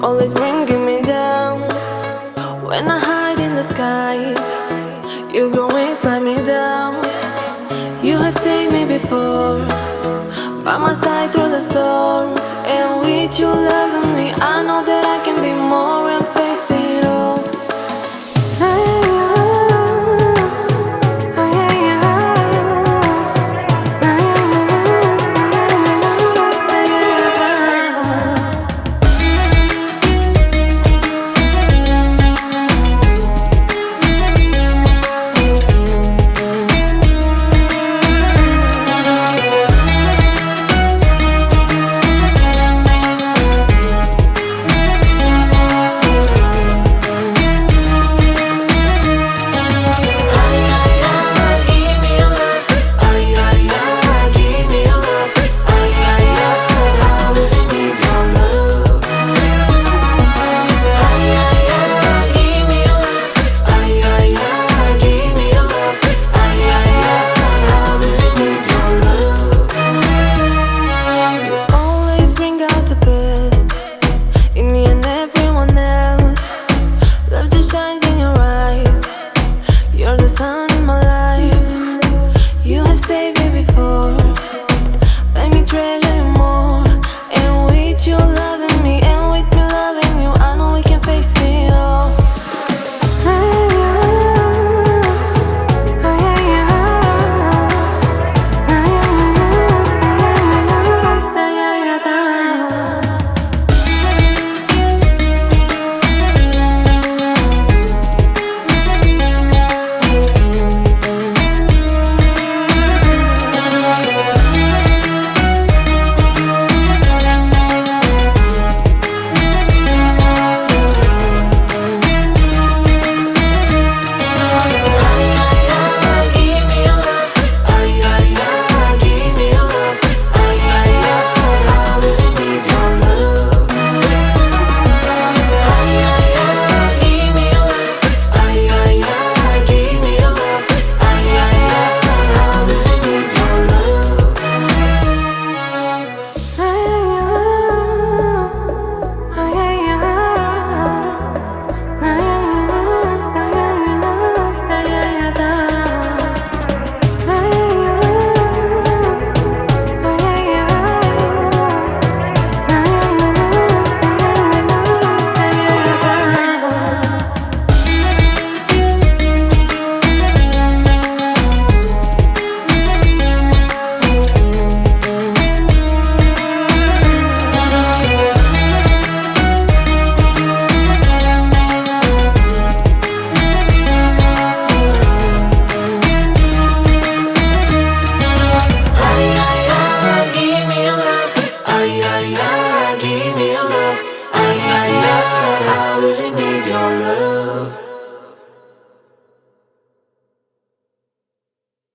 always bringing me down. When I hide in the skies, you growing slide me down. You have saved me before, by my side through the storms. And with you loving me, I know that I can be more.